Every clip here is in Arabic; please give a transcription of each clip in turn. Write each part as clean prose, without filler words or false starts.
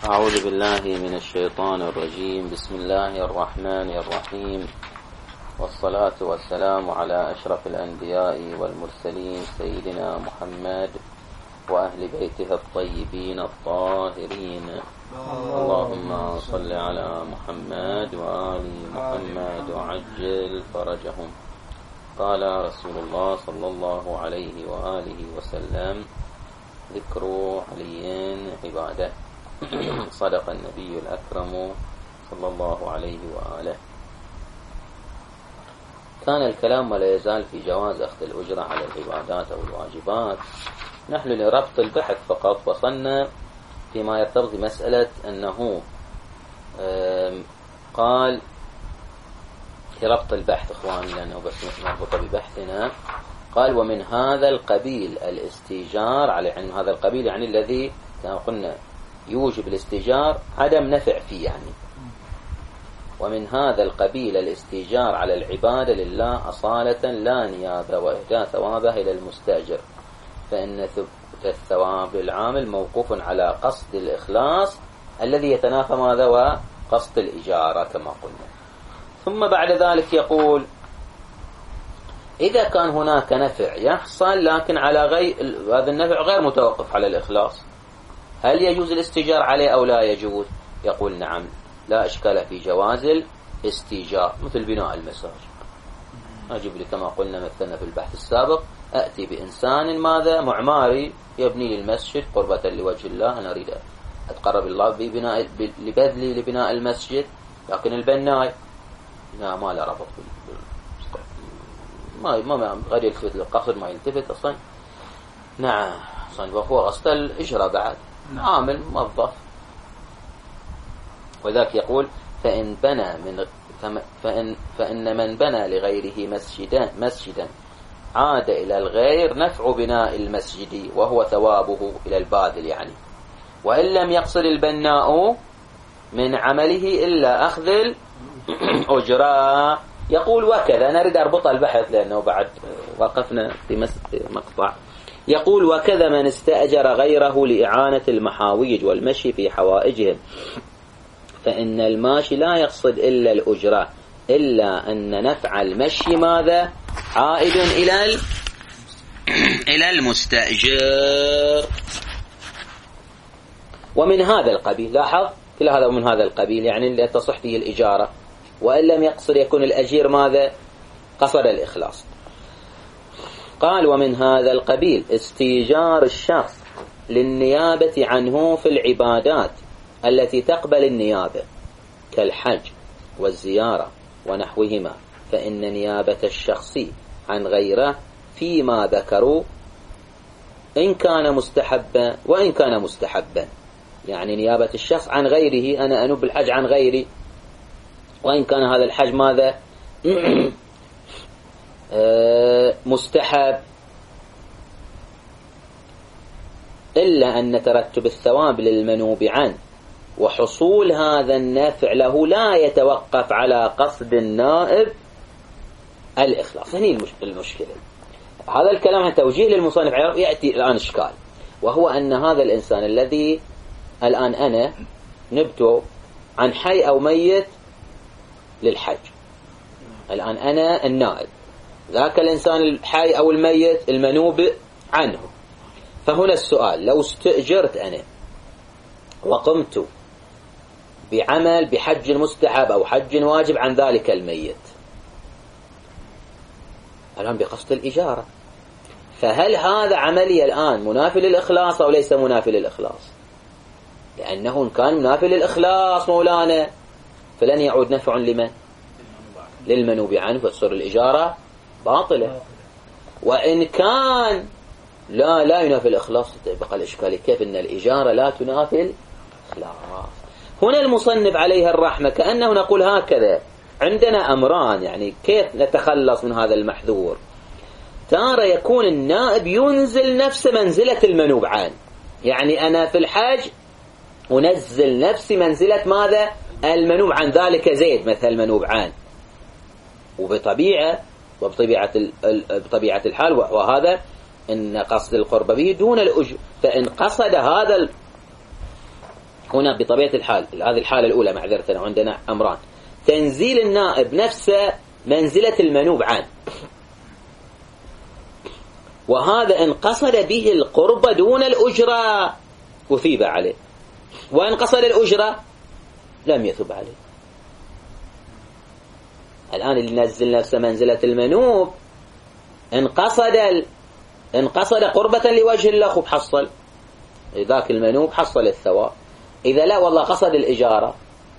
أعوذ بالله من الشيطان الرجيم. بسم الله الرحمن الرحيم، والصلاة والسلام على أشرف الأنبياء والمرسلين سيدنا محمد وأهل بيته الطيبين الطاهرين. اللهم صل على محمد وآل محمد وعجل فرجهم. قال رسول الله صلى الله عليه وآله وسلم: ذكر علي عبادة. صدق النبي الأكرم صلى الله عليه وآله. كان الكلام ولا يزال في جواز أخذ الأجرة على العبادات أو الواجبات. نحن لربط البحث فقط وصلنا فيما يرتبط بمسألة أنه قال في ربط البحث إخواني لأنه بس مربوطة ببحثنا. قال: ومن هذا القبيل الاستيجار على علم. هذا القبيل يعني الذي كما قلنا يوجب الاستيجار عدم نفع فيه يعني. ومن هذا القبيل الاستيجار على العبادة لله أصالة لا نيابة وإهداء ثوابه إلى المستأجر، فإن ثبوت الثواب العامل موقوف على قصد الإخلاص الذي يتنافى ماذا وقصد الإجارة كما قلنا. ثم بعد ذلك يقول: إذا كان هناك نفع يحصل لكن على هذا النفع غير متوقف على الإخلاص، هل يجوز الاستيجار عليه أو لا يجوز؟ يقول: نعم، لا إشكال في جواز الاستيجار، مثل بناء المساجد. أجيب لي كما قلنا مثلنا في البحث السابق، أتي بإنسان ماذا معماري يبني لي المسجد قربة لوجه الله، أنا أريد أتقرب الله ببناء لبذلي لبناء المسجد، لكن البناء ما له ربط ما غير يلتفت للقصد، ما يلتفت أصلا. نعم أصلا وهو قصد الإجرة بعد عامل موظف. وذاك يقول: فإن من بنى لغيره مسجدا عاد إلى الغير نفع بناء المسجد وهو ثوابه إلى الباذل يعني، وإن لم يقصد البناء من عمله إلا أخذ الأجرة. يقول: وكذا، نريد أربط البحث لأنه بعد وقفنا في مقطع. يقول: وكذا من استأجر غيره لإعانة المحاويج والمشي في حوائجهم، فإن الماشي لا يقصد إلا الأجرة، إلا أن نفع المشي ماذا؟ عائد إلى المستأجر. ومن هذا القبيل، لاحظ كل هذا من هذا القبيل يعني اللي تصح فيه الإجارة، وإن لم يقصد يكون الأجير ماذا؟ قصد الإخلاص. قال: ومن هذا القبيل استيجار الشخص للنيابة عنه في العبادات التي تقبل النيابة كالحج والزيارة ونحوهما، فإن نيابة الشخص عن غيره فيما ذكروا إن كان مستحبا وإن كان مستحبا، يعني نيابة الشخص عن غيره، أنا أنوب الحج عن غيري، وإن كان هذا الحج ماذا؟ مستحب، إلا أن ترتب الثواب للمنوب عنه وحصول هذا النافع له لا يتوقف على قصد النائب الإخلاص. هني المشكلة. هذا الكلام عن توجيه للمصنف يأتي الآن إشكال، وهو أن هذا الإنسان الذي الآن أنا نبتو عن حي أو ميت للحج، الآن أنا النائب، ذاك الإنسان الحي أو الميت المنوب عنه. فهنا السؤال: لو استأجرت أنا وقمت بعمل بحج مستحب أو حج واجب عن ذلك الميت، الآن بقصد الإجارة، فهل هذا عملي الآن منافي للإخلاص أو ليس منافي للإخلاص؟ لأنه إن كان منافي للإخلاص مولانا فلن يعود نفع لمن؟ للمنوب عنه، فتصير الإجارة باطلة. وإن كان لا ينافي الإخلاص، بقى الإشكال كيف إن الإجارة لا تنافي الإخلاص. هنا المصنف عليه الرحمة كأنه نقول هكذا: عندنا أمران، يعني كيف نتخلص من هذا المحذور؟ تارة يكون النائب ينزل نفس منزلة المنوب عنه، يعني أنا في الحج أنزل نفسي منزلة ماذا؟ المنوب عن ذلك زيد مثل المنوب عنه، وبطبيعة الحال وهذا إن قصد القرب به دون الأجر. فإن قصد هنا بطبيعة الحال، هذه الحالة الأولى معذرة، عندنا أمران: تنزيل النائب نفسه منزلة المنوب عنه، وهذا إن قصد به القرب دون الأجرة أثيب عليه، وإن قصد الأجرة لم يثب عليه. الآن اللي نزل نفسه منزلة المنوب إن قصد قربة لوجه الله خب حصل ذاك المنوب، حصل الثواب. إذا لا والله قصد الإجارة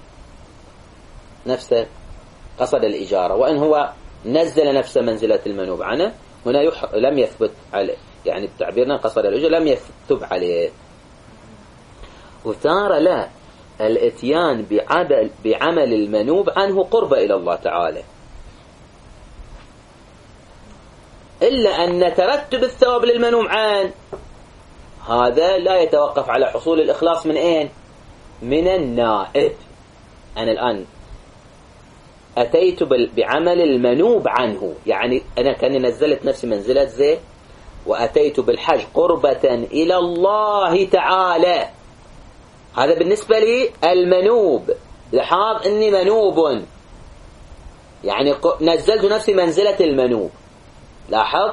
نفسه، قصد الإجارة وإن هو نزل نفسه منزلة المنوب عنه، هنا لم يثبت عليه، يعني بتعبيرنا قصد الإجارة لم يثب عليه. وثار له الاتيان بعمل المنوب عنه قرب إلى الله تعالى، إلا أن ترتب الثواب للمنوب عنه هذا لا يتوقف على حصول الإخلاص من أين؟ من النائب. أنا الآن أتيت بعمل المنوب عنه، يعني أنا كأني نزلت نفسي منزلة زي، وأتيت بالحج قربة إلى الله تعالى. هذا بالنسبة لي المنوب. لاحظ أني منوب، يعني نزلت نفسي منزلة المنوب، لاحظ.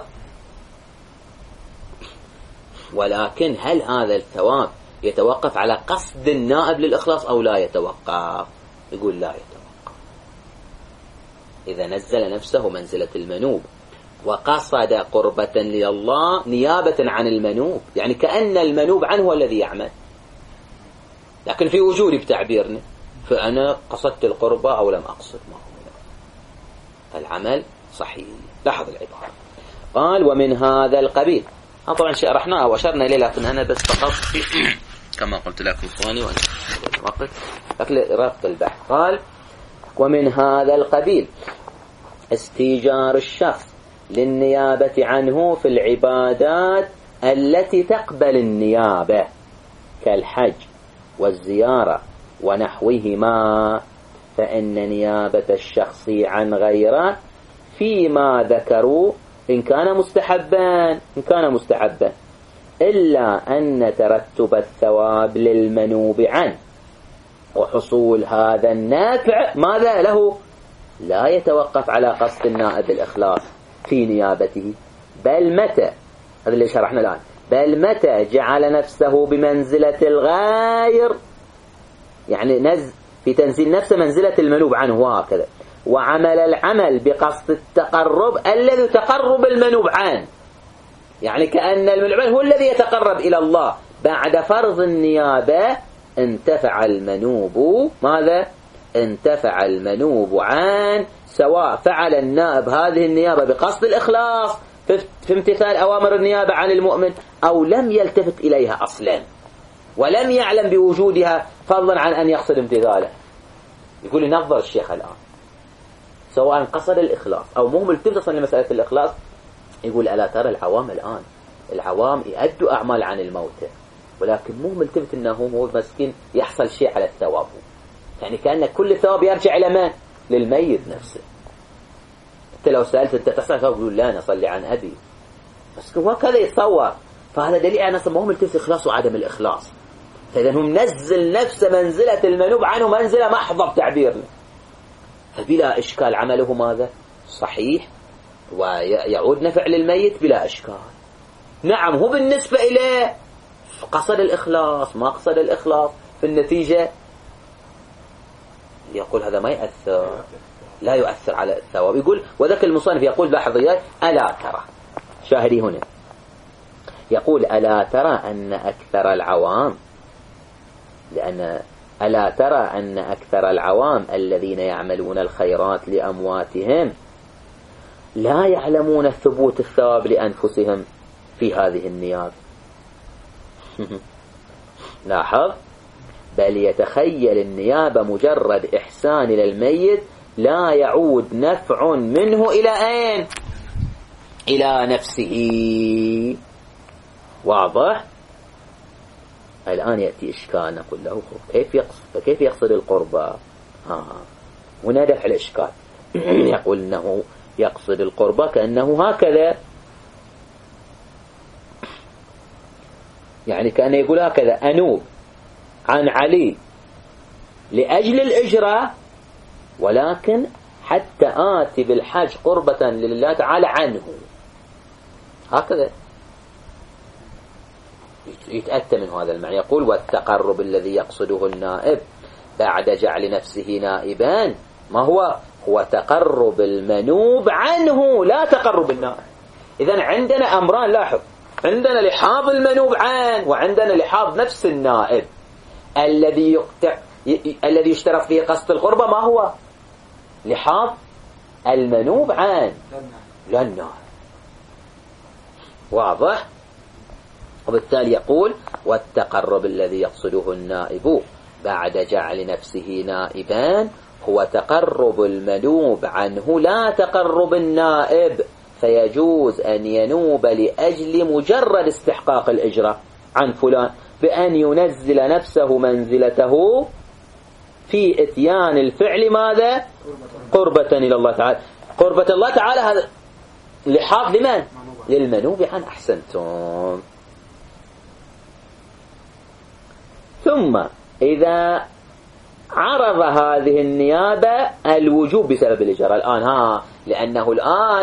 ولكن هل هذا الثواب يتوقف على قصد النائب للإخلاص أو لا يتوقف؟ يقول لا يتوقف. إذا نزل نفسه منزلة المنوب وقصد قربة لله نيابة عن المنوب، يعني كأن المنوب عنه هو الذي يعمل، لكن في وجودي بتعبيرنا، فأنا قصدت القربة أو لم أقصد، ما هو العمل صحيح. لاحظ العبارة، قال ومن هذا القبيل. طبعا شرحناه وأشرنا إليه، لكن أنا بس فقط كما قلت لكم إخواني وقت ربط البحث. قال ومن هذا القبيل استيجار الشخص للنيابة عنه في العبادات التي تقبل النيابة كالحج والزيارة ونحوهما، فإن نيابة الشخص عن غيره فيما ذكروا إن كان مستحبا، إلا أن ترتب الثواب للمنوب عنه وحصول هذا النافع ماذا له؟ لا يتوقف على قصد النائب الإخلاص في نيابته، بل متى، هذا اللي شرحنا الآن، بل متى جعل نفسه بمنزلة الغير، يعني في تنزيل نفسه منزلة المنوب عنه وهكذا، وعمل العمل بقصد التقرب الذي تقرب المنوب عنه، يعني كأن المنوب عنه هو الذي يتقرب إلى الله بعد فرض النيابة، انتفع المنوب ماذا؟ انتفع المنوب عن، سواء فعل النائب هذه النيابة بقصد الإخلاص في امتثال أوامر النيابة عن المؤمن، أو لم يلتفت إليها أصلا ولم يعلم بوجودها فضلا عن أن يقصد امتثاله. يقول ينظر الشيخ الآن سواء قصد الإخلاص أو مو ملتفت أصلا لمسألة الإخلاص، يقول ألا ترى العوام الآن، العوام يؤدوا أعمال عن الموتى ولكن مو ملتفت أنه هو مسكين يحصل شيء على الثواب، يعني كأن كل الثواب يرجع إلى من؟ للميت نفسه. أنت لو سألت أنت تصلي يقول لا نصلي عن أبي، بس هو كذا يتصور، فهذا دليل على أنه مو ملتفت إخلاص وعدم الإخلاص. فإذا هم نزل نفسه منزلة المنوب عنه منزلة محضة بتعبيرنا، فبلا إشكال عمله ماذا؟ صحيح ويعود نفع للميت بلا إشكال. نعم هو بالنسبة إليه قصد الإخلاص ما قصد الإخلاص، في النتيجة يقول هذا ما يؤثر، لا يؤثر على الثواب. يقول وذاك المصنف يقول لاحظيات ألا ترى، شاهدي هنا يقول ألا ترى أن أكثر العوام، لأن ألا ترى أن أكثر العوام الذين يعملون الخيرات لأمواتهم لا يعلمون ثبوت الثواب لأنفسهم في هذه النيابة. لاحظ، بل يتخيل النيابة مجرد إحسان إلى الميت لا يعود نفع منه إلى أين؟ إلى نفسه. واضح؟ الآن يأتي إشكال، نقول له كيف يقصد القربة؟ هنا دفع الإشكال. يقول أنه يقصد القربة كأنه هكذا، يعني كأنه يقول هكذا أنوب عن علي لأجل الإجرة، ولكن حتى آتي بالحج قربة لله تعالى عنه. هكذا يتأتى من هذا المعنى. يقول والتقرب الذي يقصده النائب بعد جعل نفسه نائبان ما هو تقرب المنوب عنه لا تقرب النائب. إذن عندنا أمران، لاحظ، عندنا لحاظ المنوب عنه وعندنا لحاظ نفس النائب. الذي يشترط فيه قصد القربة ما هو؟ لحاظ المنوب عنه لا النائب. واضح؟ وبالتالي يقول والتقرب الذي يقصده النائب بعد جعل نفسه نائبان هو تقرب المنوب عنه لا تقرب النائب، فيجوز أن ينوب لأجل مجرد استحقاق الإجرة عن فلان بأن ينزل نفسه منزلته في إتيان الفعل ماذا؟ قربة إلى الله تعالى. قربة الله تعالى هذا لحاظ لمن؟ للمنوب عن. أحسنتم. ثم إذا عرض هذه النيابة الوجوب بسبب الإجارة الآن لأنه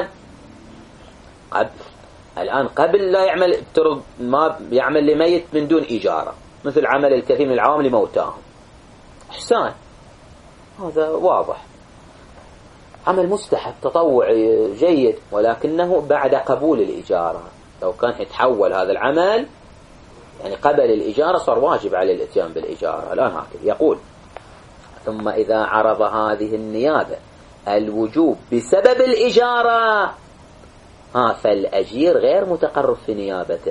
الآن قبل لا يعمل ما يعمل لميت من دون إجارة، مثل عمل الكثير من العوام لموتاهم، إحسان، هذا واضح، عمل مستحب تطوعي جيد، ولكنه بعد قبول الإجارة. لو كان يتحول هذا العمل يعني قبل الإجارة صار واجب على الاتيان بالإجارة. الآن هكذا يقول ثم إذا عرض هذه النيابة الوجوب بسبب الإجارة فالأجير غير متقرب في نيابته.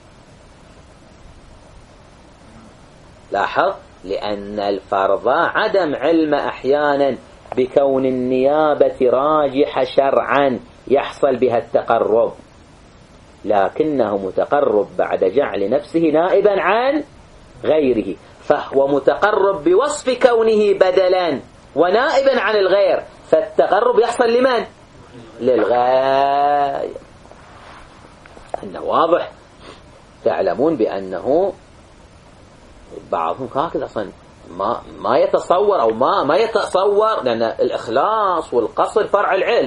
لاحظ، لأن الفرض عدم علم أحيانا بكون النيابة راجحة شرعا يحصل بها التقرب، لكنه متقرب بعد جعل نفسه نائبا عن غيره، فهو متقرب بوصف كونه بدلا ونائبا عن الغير، فالتقرب يحصل لمن؟ للغاية. أنه واضح. تعلمون بأنه بعضهم هكذا أصلا ما يتصور أو ما يتصور، لأن الإخلاص والقصد فرع العلم،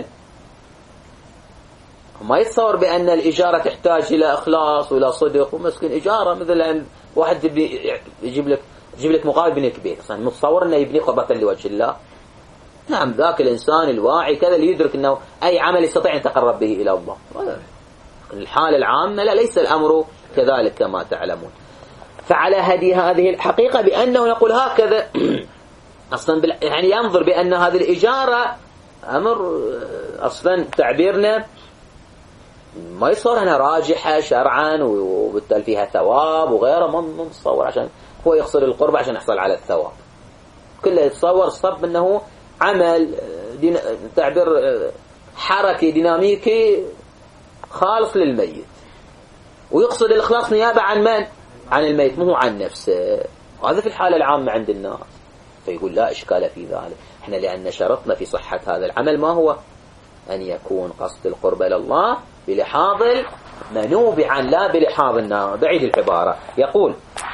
ما يتصور بأن الإجارة تحتاج إلى إخلاص وإلى صدق. ومسكن إجارة مثل واحد يجيب لك مقابل بني كبير، أصلا متصور أنه يبني قربة لوجه الله. نعم، ذاك الإنسان الواعي كذا اللي يدرك أنه أي عمل يستطيع أن يتقرب به إلى الله. الحالة العامة لا، ليس الأمر كذلك كما تعلمون. فعلى هذه الحقيقة بأنه يقول هكذا أصلا يعني ينظر بأن هذه الإجارة أمر أصلا تعبيرنا ما يصور أنها راجحة شرعا وبالتالي فيها ثواب وغيره، ما متصور عشان هو يخسر القرب عشان يحصل على الثواب. كله يتصور الصب أنه عمل تعبير حركي ديناميكي خالص للميت، ويقصد الإخلاص نيابة عن من؟ عن الميت، مو عن نفسه. وهذا في الحالة العامة عند الناس. فيقول لا إشكال في ذلك. إحنا لأن شرطنا في صحة هذا العمل ما هو؟ أن يكون قصد القرب إلى الله بلحاظ المنوب عن، لا بلحاظ النار. بعيد العبارة. يقول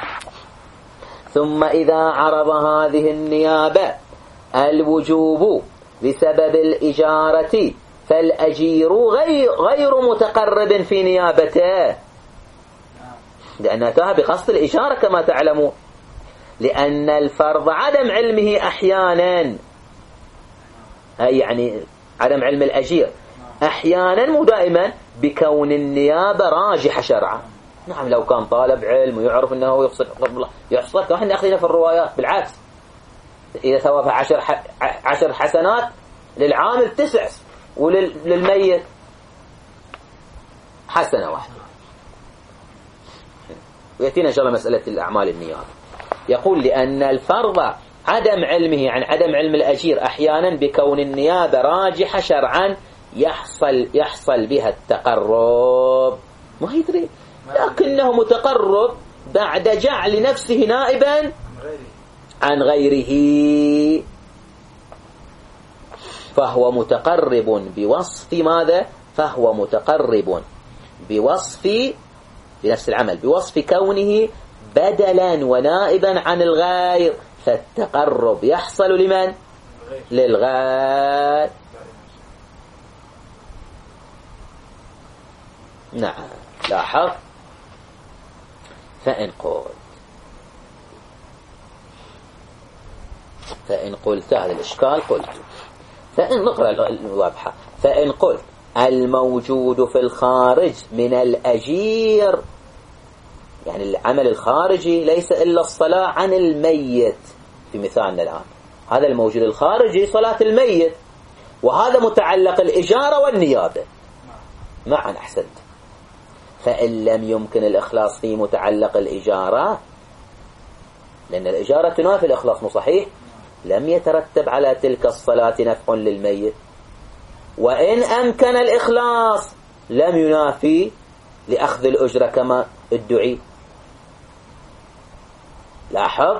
ثم إذا عرض هذه النيابة الوجوب بسبب الإجارة فالأجير غير متقرب في نيابته، لأنها أتاها بقصد الإشارة كما تعلمون، لأن الفرض عدم علمه أحيانا، أي يعني عدم علم الأجير أحيانا مو دائما بكون النيابة راجحة شرعا. نعم، لو كان طالب علم ويعرف أنه يقصد قرب الله يحصل، كما احنا أخذنا في الروايات بالعكس، إذا ثواب 10 حسنات للعامل 9 وللميت حسنة واحدة. ويأتينا إن شاء الله مسألة الأعمال النيابة. يقول لأن الفرض عدم علمه عن عدم علم الأجير أحيانا بكون النيابة راجحة شرعا يحصل بها التقرب، ما يدري، لكنه متقرب بعد جعل نفسه نائبا عن غيره، فهو متقرب بوصف ماذا؟ فهو متقرب بوصف بنفس العمل بوصف كونه بدلا ونائبا عن الغير، فالتقرب يحصل لمن؟ للغير. نعم. لاحظ. فإن قلت هذا الإشكال قلت، فإن نقرأ الواضحة، فإن قلت الموجود في الخارج من الأجير، يعني العمل الخارجي ليس إلا الصلاة عن الميت، في مثالنا الآن هذا الموجود الخارجي صلاة الميت، وهذا متعلق الإجارة والنيابة معا. أحسنت. فإن لم يمكن الإخلاص في متعلق الإجارة، لأن الإجارة تنافي الإخلاص، مو صحيح؟ لم يترتب على تلك الصلاة نفع للميت. وإن أمكن الإخلاص لم ينافي لأخذ الأجرة كما ادعي. لاحظ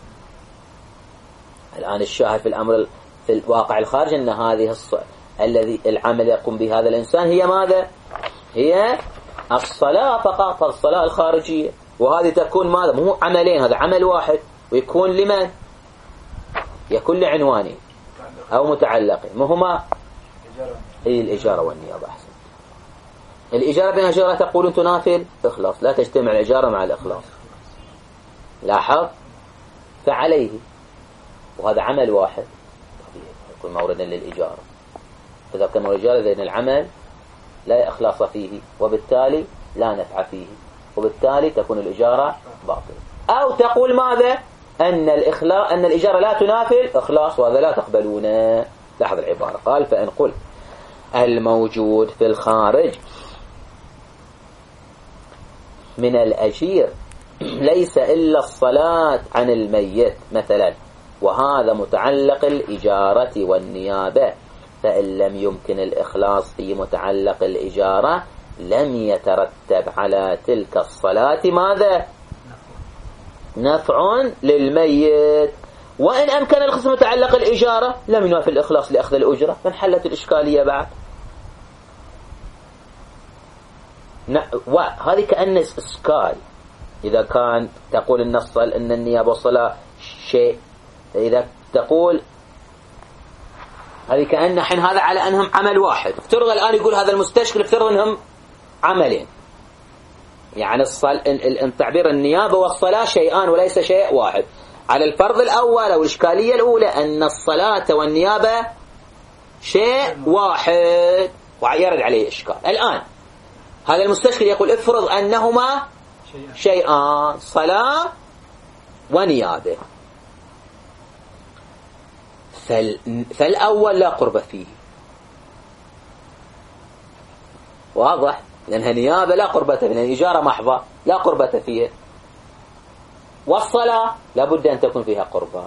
الآن الشاهد في الأمر في الواقع الخارجي أن هذه الذي العمل يقوم به هذا الإنسان هي ماذا؟ هي الصلاة فقط، الصلاة الخارجية، وهذه تكون ماذا؟ مو عملين، هذا عمل واحد، ويكون لمن؟ يكون لعنوانين أو متعلقين، مهما هي الإجارة والنيابة. أحسن. الإجارة بين الإجارة تقول تنافي الإخلاص، لا تجتمع الإجارة مع الإخلاص. لاحظ. فعليه، وهذا عمل واحد يكون موردا للإجارة، إذا كان مورد الإجارة لأن العمل لا إخلاص فيه، وبالتالي لا نفع فيه، وبالتالي تكون الإجارة باطلة. أو تقول ماذا؟ أن الإجارة لا تنافي الإخلاص، وهذا لا تقبلونه. لاحظ العبارة، قال فإن قلت الموجود في الخارج من الأجير ليس إلا الصلاة عن الميت مثلا، وهذا متعلق الإجارة والنيابة، فإن لم يمكن الإخلاص في متعلق الإجارة لم يترتب على تلك الصلاة ماذا؟ نفع للميت. وإن أمكن الإخلاص متعلق الإجارة لم ينافي الإخلاص لأخذ الأجرة، فانحلت الإشكالية بعد. وهذه كأن إشكال. إذا كان تقول أن النيابة والصلاة شيء، إذا تقول هذه كأن حين هذا على أنهم عمل واحد، افترض الآن يقول هذا المستشكل افترض أنهم عملين، يعني التعبير النيابة والصلاة شيئان وليس شيء واحد. على الفرض الأول أو الإشكالية الأولى أن الصلاة والنيابة شيء واحد ويرد عليه إشكال. الآن هذا المستشكل يقول افرض أنهما شيئان، صلاة ونيابة، فالأول لا قرب فيه، واضح، لأنها نيابة لا قربة فيه، لأنها إجارة محضة لا قربة فيه، والصلاة لابد أن تكون فيها قربة.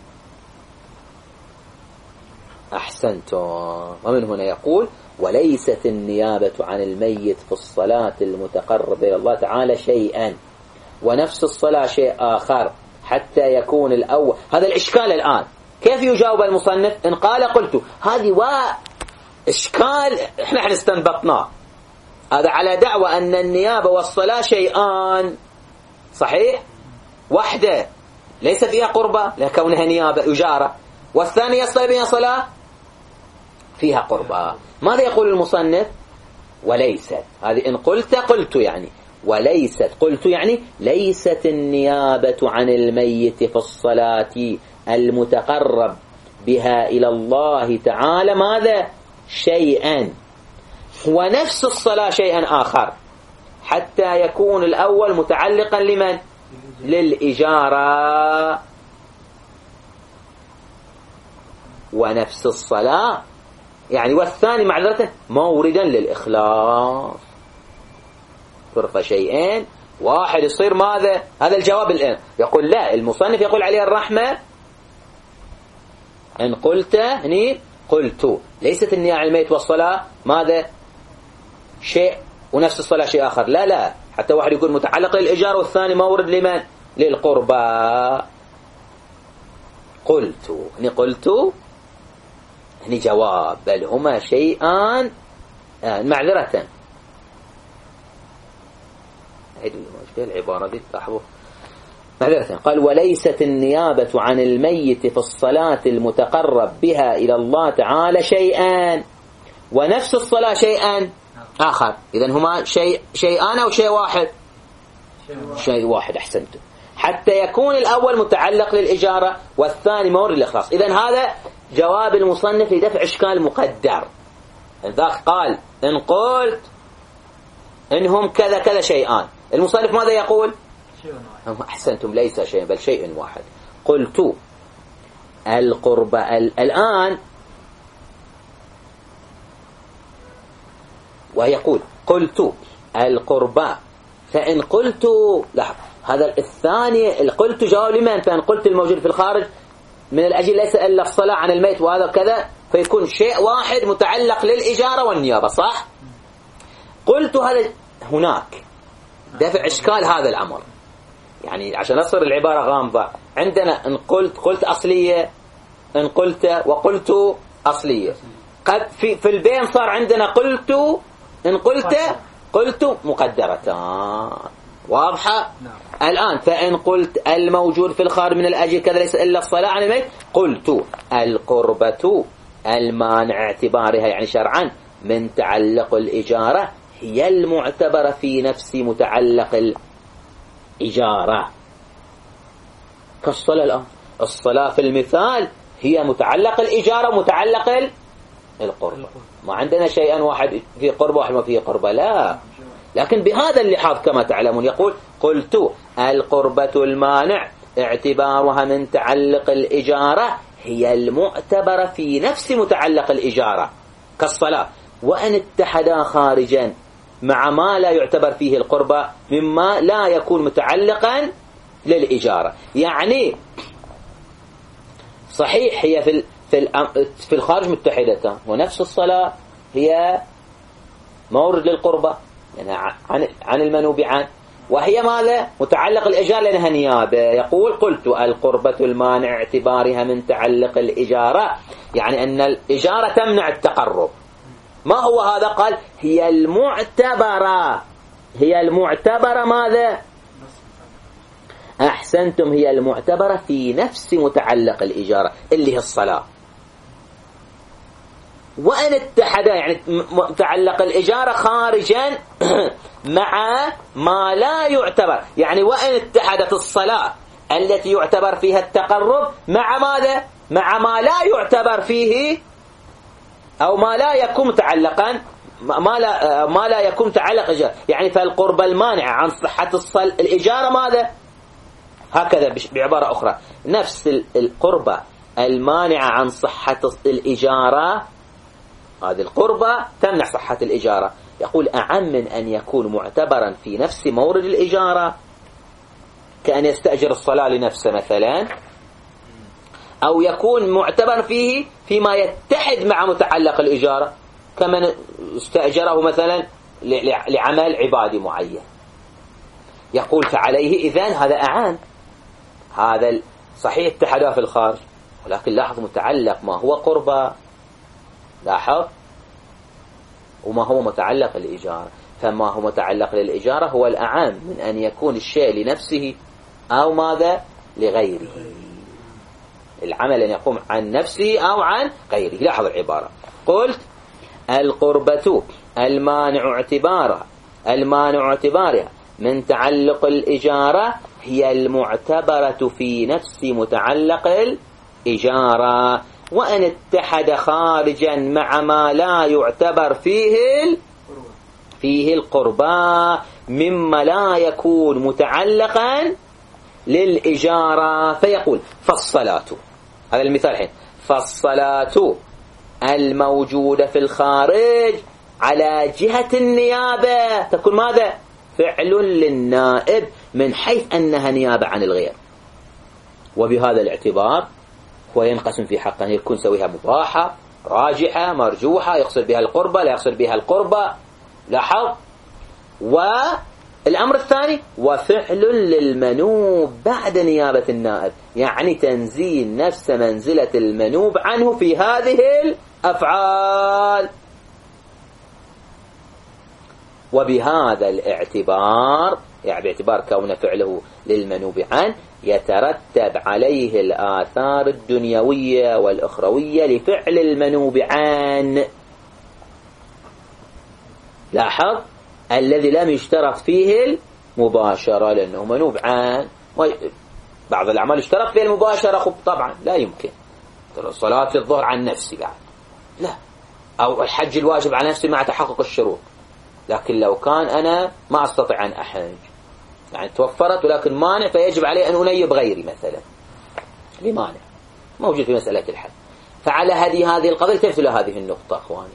أحسنتم. ومن هنا يقول وليست النيابة عن الميت في الصلاة المتقرب إلى الله تعالى شيئا، ونفس الصلاة شيء آخر، حتى يكون الأول. هذا الإشكال الآن كيف يجاوب المصنف؟ إن قال قلت هذه إشكال إحنا استنبطناه، هذا على دعوة أن النيابة والصلاة شيئان، صحيح؟ واحدة ليس فيها قربة لكونها نيابة إجارة، والثانية الصلاة بها صلاة فيها قربة. ماذا يقول المصنف؟ وليست، هذه إن قلت يعني وليست، قلت يعني ليست النيابة عن الميت في الصلاة المتقرب بها إلى الله تعالى ماذا؟ شيئا، ونفس الصلاة شيئا آخر، حتى يكون الأول متعلقا لمن؟ للإجارة، ونفس الصلاة يعني والثاني معذرة موردا للإخلاص. فرق شيئين واحد يصير ماذا؟ هذا الجواب الآن. يقول لا، المصنف يقول عليه الرحمة إن قلت هني قلت ليست النية على الميت والصلاة ماذا؟ شيء، ونفس الصلاة شيء آخر. لا، حتى واحد يقول متعلق للإجارة والثاني مورد لمن؟ للقربى. قلت هني جواب، بل هما شيئان معذرة. هذه العبارة دي لاحظوا معذرة، قال وليست النيابة عن الميت في الصلاة المتقرب بها إلى الله تعالى شيئا، ونفس الصلاة شيئا آخر. إذن هما شيئان أو شيء واحد؟ شيء واحد. أحسنتم. حتى يكون الأول متعلق للإجارة والثاني مورد للإخلاص. إذن هذا جواب المصنف لدفع إشكال مقدر. ذاك قال إن قلت إنهم كذا كذا شيئان، المصنف ماذا يقول؟ أحسنتم، ليس شيء بل شيء واحد. قلت القرب الآن، ويقول قلت القربى، فإن قلت لاحظ هذا الثاني قلت جواب لمن؟ فإن قلت الموجود في الخارج من الأجل ليس إلا الصلاة عن الميت وهذا كذا، فيكون شيء واحد متعلق للإجارة والنيابة، صح؟ قلت هذا هناك دفع إشكال هذا الأمر، يعني عشان أصر العبارة غامضة عندنا. إن قلت أصلية، إن قلت وقلت أصلية. قد في البين صار عندنا قلت، إن قلت مقدرتان، واضحة؟ الآن فإن قلت الموجود في الخارج من الأجل كذا ليس إلا الصلاة عن الميت، قلت القربة المانع اعتبارها يعني شرعا من تعلق الإجارة هي المعتبرة في نفس متعلق الإجارة. كالصلاة الآن، الصلاة في المثال هي متعلق الإجارة متعلق القربة، ما عندنا شيئا واحد في قربة واحد ما فيه قربة، لا. لكن بهذا اللحاظ كما تعلمون يقول قلت القربة المانع اعتبارها من تعلق الإجارة هي المعتبرة في نفس متعلق الإجارة كالصلاة، وأن اتحدا خارجا مع ما لا يعتبر فيه القربة مما لا يكون متعلقا للإجارة. يعني صحيح هي في الخارج متحدة، ونفس الصلاة هي مورد للقربة يعني عن المنوب عنه، وهي ماذا؟ متعلق الإجارة لأنها نيابة. يقول قلت القربة المانع اعتبارها من تعلق الإجارة، يعني أن الإجارة تمنع التقرب. ما هو هذا؟ قال هي المعتبرة ماذا؟ أحسنتم، هي المعتبرة في نفس متعلق الإجارة اللي هي الصلاة. وأن اتحدا يعني متعلق الإجارة خارجا مع ما لا يعتبر، يعني وأن اتحدت الصلاة التي يعتبر فيها التقرب مع ماذا؟ مع ما لا يعتبر فيه أو ما لا يكون متعلقا ما لا يكون متعلق إجارة. يعني فالقرب المانع عن صحة الإجارة ماذا؟ هكذا بعبارة أخرى، نفس القربة المانعة عن صحة الإجارة، هذه القربة تمنع صحة الإجارة. يقول أعم من أن يكون معتبرا في نفس مورد الإجارة، كأن يستأجر الصلاة لنفسه مثلا، أو يكون معتبر فيه فيما يتحد مع متعلق الإجارة، كمن استأجره مثلا لعمل عبادي معين. يقول فعليه إذن هذا أعان، هذا صحيح اتحدا في الخارج، ولكن لاحظ متعلق ما هو قربة، لاحظ، وما هو متعلق الإجارة. فما هو متعلق للإجارة هو الأعام من أن يكون الشيء لنفسه أو ماذا؟ لغيره. العمل أن يقوم عن نفسه أو عن غيره. لاحظ العبارة، قلت القربة المانع اعتبارها من تعلق الإجارة هي المعتبرة في نفس متعلق الإجارة، وأن اتحد خارجا مع ما لا يعتبر فيه القربى مما لا يكون متعلقا للإجارة. فيقول فالصلاة، هذا المثال الحين، فالصلاة الموجودة في الخارج على جهة النيابة تكون ماذا؟ فعل للنائب من حيث أنها نيابة عن الغير. وبهذا الاعتبار هو ينقسم في حقا، يكون سويها مباحة، راجحة، مرجوحة، يقصد بها القربة، لا يقصد بها القربة. لاحظ. والأمر الثاني وفعل للمنوب بعد نيابة النائب، يعني تنزيل نفس منزلة المنوب عنه في هذه الأفعال. وبهذا الاعتبار يعني باعتبار كون فعله للمنوب عنه يترتب عليه الآثار الدنيوية والأخروية لفعل المنوب عنه. لاحظ الذي لم يشترط فيه المباشرة لأنه منوب عنه. بعض الأعمال اشترط فيها المباشرة طبعا لا يمكن. صلاة الظهر عن نفسي بعد لا، أو الحج الواجب على نفسي مع تحقق الشروط. لكن لو كان أنا ما أستطيع أن أحج، يعني توفرت ولكن مانع فيجب علي أن أنيب غيري مثلا لمانع موجود في مسألة الحج، فعلى هذه القضية تمثل هذه النقطة أخواني.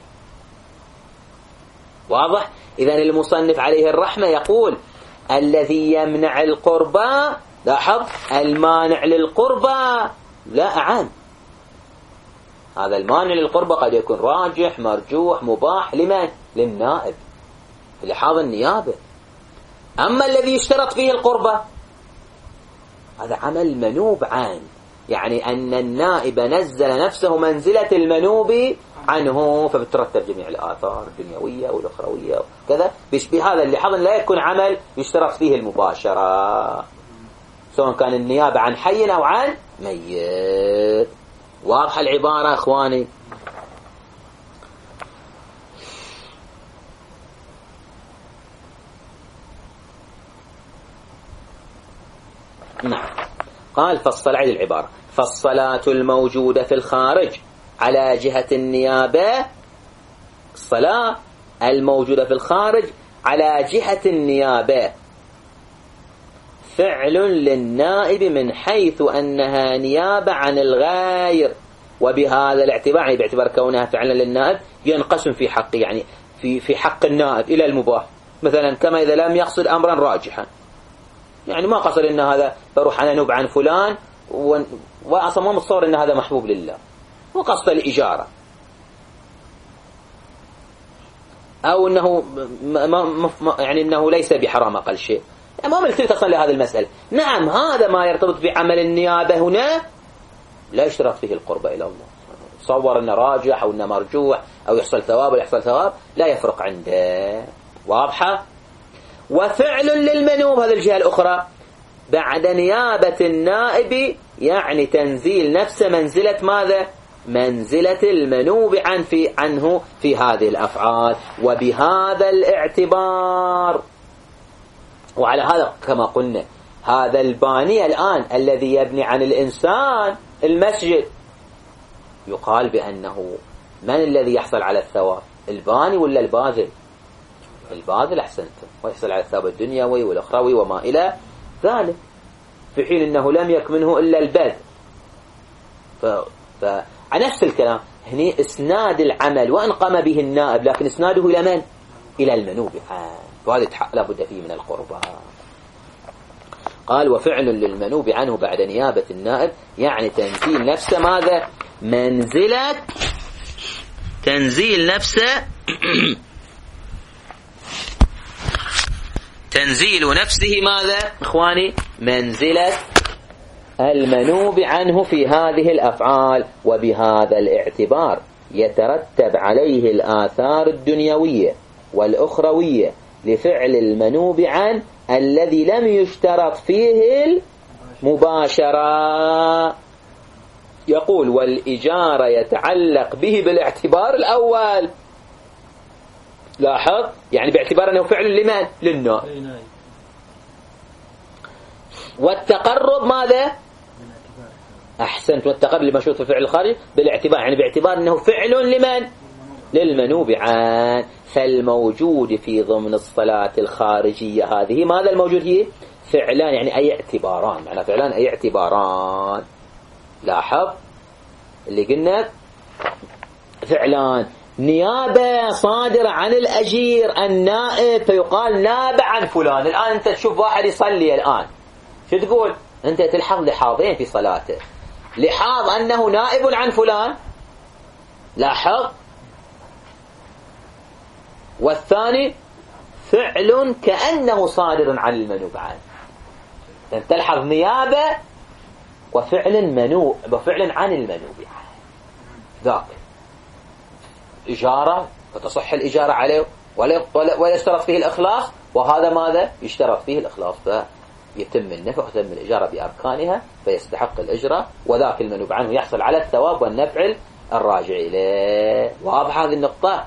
واضح؟ إذن المصنف عليه الرحمة يقول الذي يمنع القربى، لاحظ المانع للقربى لا أعان. هذا المانع للقربى قد يكون راجح مرجوح مباح لمن؟ للنائب في لحاظ النيابة. أما الذي يشترط فيه القربى هذا عمل منوب عن، يعني أن النائب نزل نفسه منزلة المنوب عنه، فبترتب جميع الآثار الدنيوية والأخروية وكذا بهذا اللحاظ لا يكون عمل يشترط فيه المباشرة، سواء كان النيابة عن حي أو عن ميت. واضحة العبارة أخواني؟ نعم. قال فالصلاة على العبارة فالصلاة الموجودة في الخارج على جهة النيابة، الصلاة الموجودة في الخارج على جهة النيابة فعل للنائب من حيث أنها نيابة عن الغير، وبهذا الاعتبار يعني باعتبار كونها فعلا للنائب ينقسم في حقه، يعني في حق النائب إلى المباح، مثلا كما إذا لم يقصد أمرا راجحا، يعني ما قصد إن هذا بروح أنا نوب عن فلان وأصلا ما متصور إن هذا محبوب لله وقصد الإجارة، أو أنه يعني أنه ليس بحرام أقل شيء، يعني ما ملتفت أصلا لهذه المسألة. نعم هذا ما يرتبط بعمل النيابة هنا لا يشترط فيه القربة إلى الله، تصور أنه راجح أو أنه مرجوح أو يحصل ثواب ولا يحصل ثواب لا يفرق عنده. واضحة؟ وفعل للمنوب هذه الجهة الأخرى بعد نيابة النائب، يعني تنزيل نفس منزلة ماذا؟ منزلة المنوب عنه في هذه الأفعال. وبهذا الاعتبار، وعلى هذا كما قلنا هذا الباني الآن الذي يبني عن الإنسان المسجد يقال بأنه من الذي يحصل على الثواب؟ الباني ولا الباذل؟ الباذل أحسنتم، ويحصل على الثواب الدنيوي والأخروي وما إلى ذلك، في حين أنه لم يكن منه إلا البذل. فنفس الكلام هنا إسناد العمل وإن قام به النائب لكن إسناده إلى من؟ إلى المنوب، وهذا لا بد فيه من القربى. قال وفعل للمنوب عنه بعد نيابة النائب، يعني تنزيل نفسه ماذا؟ منزلة تنزيل نفسه ماذا إخواني؟ منزلة المنوب عنه في هذه الأفعال. وبهذا الاعتبار يترتب عليه الآثار الدنيوية والأخروية لفعل المنوب عنه الذي لم يشترط فيه المباشرة. يقول والإجارة يتعلق به بالاعتبار الأول، لاحظ يعني باعتبار أنه فعل لمن؟ للنائب. والتقرب ماذا؟ أحسنت، والتقرب لمشروط في الفعل الخارجي بالاعتبار، يعني باعتبار أنه فعل لمن؟ للمنوب عن. فالموجود في ضمن الصلاة الخارجية هذه ماذا الموجود هي؟ فعلان، يعني أي اعتباران، معنى فعلان أي اعتباران. لاحظ اللي قلنا فعلان نيابة صادرة عن الأجير النائب، فيقال ناب عن فلان. الآن أنت تشوف واحد يصلي الآن شو تقول؟ أنت تلحظ لحاظين في صلاته، لحاظ أنه نائب عن فلان، لاحظ، والثاني فعل كأنه صادر عن المنوب عنه. أنت تلحظ نيابة وفعل منوب وفعل عن المنوب عنه، ذاك إجارة فتصح الإجارة عليه ولا يشترط فيه الإخلاص، وهذا ماذا يشترط فيه الإخلاص، فيتم النفع وتتم الإجارة بأركانها فيستحق الإجرة، وذاك المنوب عنه يحصل على الثواب والنفع الراجع إليه. واضح هذه النقطة؟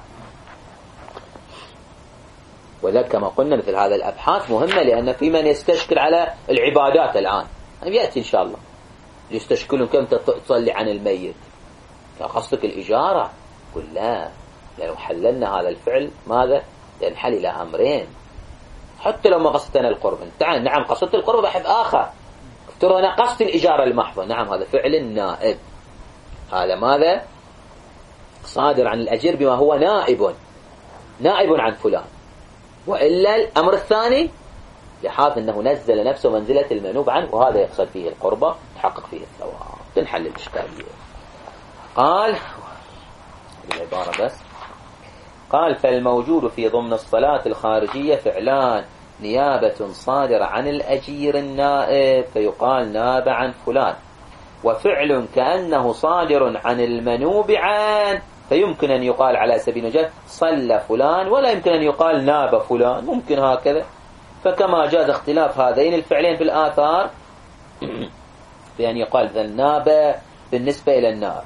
وذلك كما قلنا مثل هذا الأبحاث مهمة، لأن في من يستشكل على العبادات الآن يأتي إن شاء الله يستشكلون كم تصلي عن الميت، فقصدك الإجارة؟ قل لا، لأنه حللنا هذا الفعل ماذا؟ ينحل إلى أمرين، حتى لو ما قصدت أنا القرب. تعال نعم قصدت القرب بحث آخر، افترض أنا قصدت الإجارة المحضة، نعم هذا فعل نائب، هذا ماذا؟ صادر عن الأجير بما هو نائب عن فلان. وإلا الأمر الثاني يحاذ أنه نزل نفسه منزلة المنوب عنه، وهذا يقصد فيه القربة تحقق فيه الثواب، تنحل الإشكالية. قال العبارة بس، قال فالموجود في ضمن الصلاة الخارجية فعلان، نيابة صادرة عن الأجير النائب فيقال ناب عن فلان، وفعل كأنه صادر عن المنوب عنه فيمكن أن يقال على سبيل المثال صلى فلان، ولا يمكن أن يقال ناب فلان، ممكن هكذا. فكما جاز اختلاف هذين الفعلين في الآثار بأن يقال ذا الناب بالنسبة إلى النار،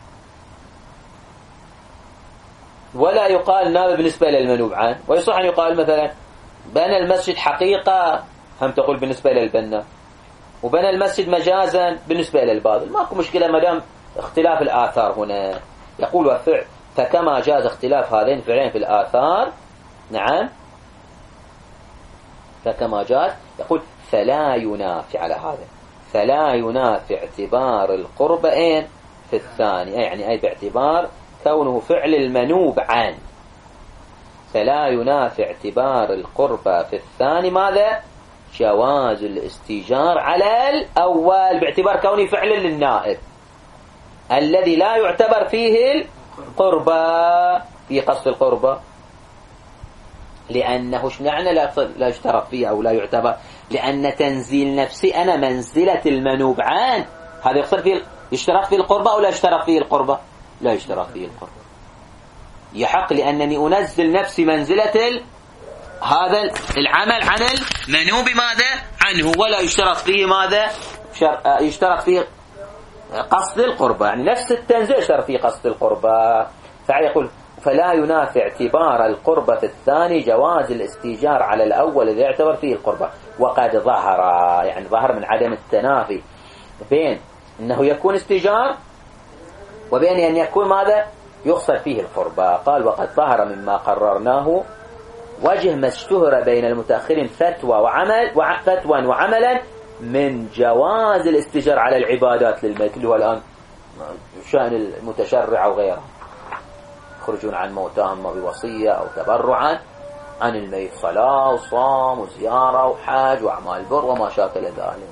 ولا يقال ناب بالنسبة إلى المنوب عنه. ويصح أن يقال مثلا بنى المسجد حقيقة، هم تقول بالنسبة إلى البناء، وبنى المسجد مجازا بالنسبة إلى الباطل، ماكو مشكلة ما دام اختلاف الآثار هنا. يقول وفعل فكما جاز اختلاف هذين الفعلين في الآثار، نعم فكما جاز، يقول فلا ينافي على هذا، فلا ينافي اعتبار القربين في الثاني، يعني أي باعتبار كونه فعل المنوب عن، فلا ينافي اعتبار القربة في الثاني ماذا؟ جواز الاستيجار على الأول باعتبار كونه فعل للنائب الذي لا يعتبر فيه القربة في قصد القربة، لأنه معنى لا يشترط فيه أو لا يعتبر، لأن تنزيل نفسي أنا منزلة المنوب عن، هذا يقصد فيه يشترط فيه القربة أو لا يشترط فيه القربة؟ لا يشترط فيه القربة، يحق لأنني أنزل نفسي منزلة هذا العمل عن المنوب ماذا عنه، ولا يشترط فيه ماذا؟ يشترط فيه قصد القربة، يعني نفس التنزيل يشترط فيه قصد القربة. فيقول فلا ينافي اعتبار القربة في الثاني جواز الاستيجار على الأول إذا يعتبر فيه القربة. وقد ظهر، يعني ظهر من عدم التنافي بين أنه يكون استيجار وبين أن يكون ماذا؟ يقصد فيه القربة. قال وقد ظهر مما قررناه وجه ما اشتهر بين المتأخرين فتوى وعملا من جواز الاستيجار على العبادات للميت، اللي هو الآن شأن المتشرع وغيره، يخرجون عن موتاهم بوصية أو تبرعا عن الميت، صلاة وصام وزيارة وحاج وأعمال بر وما شاكل ذلك.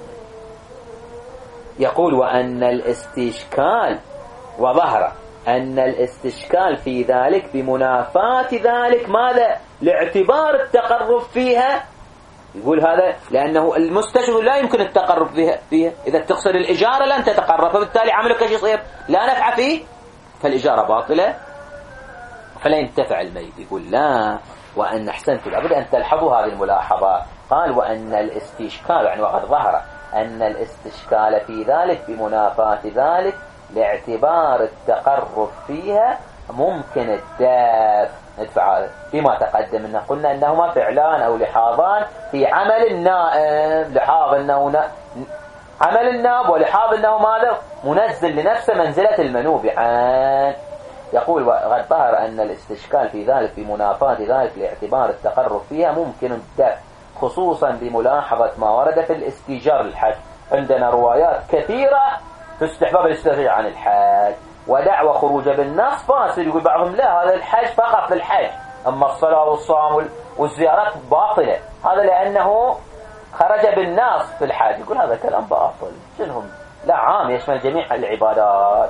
يقول وأن الاستشكال، وظهر أن الاستشكال في ذلك بمنافاة ذلك ماذا؟ لاعتبار التقرب فيها. يقول هذا لأنه المستشفى لا يمكن التقرب فيها إذا تقصد الإجارة لن تتقرب، فبالتالي عملك ايش يصير؟ لا نفع فيه، فالإجارة باطلة فلا ينتفع الميت. يقول لا، وأن أحسنت، لابد أن تلحظوا هذه الملاحظات. قال وأن الاستشكال، يعني وقد ظهر أن الاستشكال في ذلك بمنافاة ذلك لاعتبار التقرب فيها ممكن ندفع هذا فيما تقدم أن قلنا أنهما فعلان أو لحاظان في عمل النائب، لحاظ أنه عمل النائب ولحاظ أنه ماذا؟ منزل لنفسه منزلة المنوب عن. يقول وقد ظهر أن الاستشكال في ذلك بمنافاة ذلك لاعتبار التقرب فيها ممكن الدفع، خصوصا بملاحظة ما ورد في الاستيجار الحج. عندنا روايات كثيرة في استحباب الاستيجار عن الحج، ودعوى خروج بالنص فاسد. يقول بعضهم لا، هذا الحج فقط للحج، أما الصلاة والصوم والزيارات باطلة، هذا لأنه خرج بالنص في الحج. يقول هذا كلام باطل، شنهم؟ لا، عام يشمل جميع العبادات.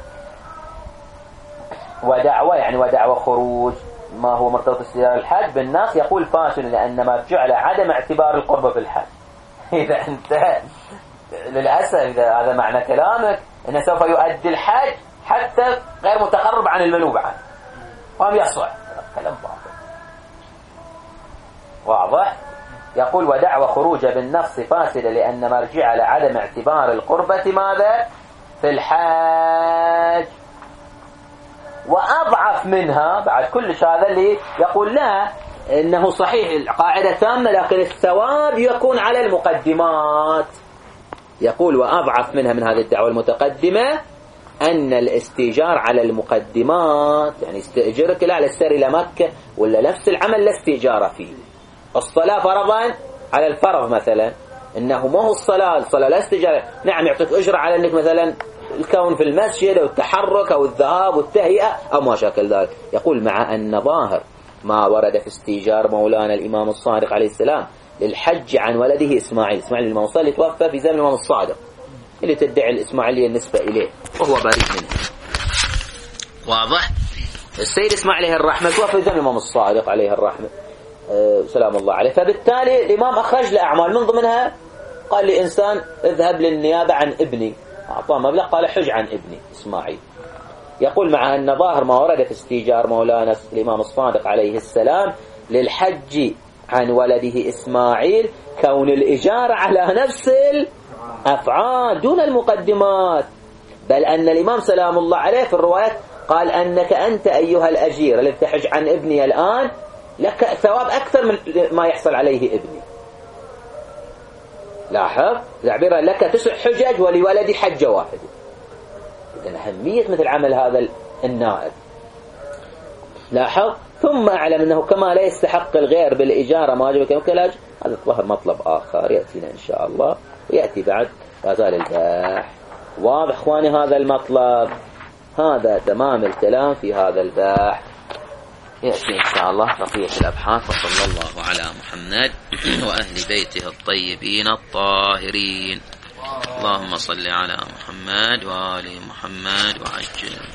ودعوى، يعني ودعوى خروج ما هو مرتبط بالسيارة الحج بالنص، يقول فاسد لأن ما جعل عدم اعتبار القربة في الحج. إذا أنت للأسف إذا هذا معنى كلامك أنه سوف يؤدي الحج حتى غير متقرب عن المنوب عنه، فهم يصلح، كلام باطل. واضح؟ يقول ودعوى خروج بالنص فاسدة لأن مرجع لعدم اعتبار القربة ماذا؟ في الحاج. وأضعف منها بعد كل هذا اللي يقول لا إنه صحيح القاعدة تامة لكن الثواب يكون على المقدمات. يقول وأضعف منها من هذه الدعوة المتقدمة أن الاستئجار على المقدمات، يعني استئجرك لا على السير إلى مكة ولا نفس العمل لا استئجار فيه. الصلاة فرضا على الفرض مثلا، إنه ما هو الصلاة لا استئجار. نعم يعطيك أجرة على أنك مثلا الكون في المسجد أو التحرك أو الذهاب والتهيئة أو ما شاكل ذلك. يقول مع أن ظاهر ما ورد في استئجار مولانا الإمام الصادق عليه السلام للحج عن ولده إسماعيل الإمام الصادق توفى في زمن الإمام الصادق اللي تدعي الإسماعيلية النسبة إليه وهو بريء منه. واضح؟ السيد إسماعيل عليه الرحمة توفى في زمن الإمام الصادق عليه الرحمة سلام الله عليه. فبالتالي الإمام أخرج له أعمال من ضمنها قال لإنسان اذهب للنيابة عن ابني، أعطاه مبلغ قال حج عن ابني إسماعيل. يقول مع أن ظاهر ما ورد في استئجار مولانا الإمام الصادق عليه السلام للحج عن ولده إسماعيل كون الإجارة على نفس الأفعال دون المقدمات، بل أن الإمام سلام الله عليه في الروايات قال أنك أنت أيها الأجير الذي تحج عن ابني الآن لك ثواب أكثر من ما يحصل عليه ابني. لاحظ تعبيرا لك 9 حجج ولولدي حجة واحدة. إذن أهمية مثل عمل هذا النائب. لاحظ ثم أعلم أنه كما لا يستحق الغير بالإجارة ما وجب كمكلاج. هذا الظاهر مطلب آخر يأتينا إن شاء الله ويأتي بعد غزال الباح. واضح إخواني هذا المطلب؟ هذا تمام الكلام في هذا الباح. يأتي إن شاء الله بقية الأبحاث. وصلى الله على محمد وأهل بيته الطيبين الطاهرين. اللهم صل على محمد وآل محمد وعجل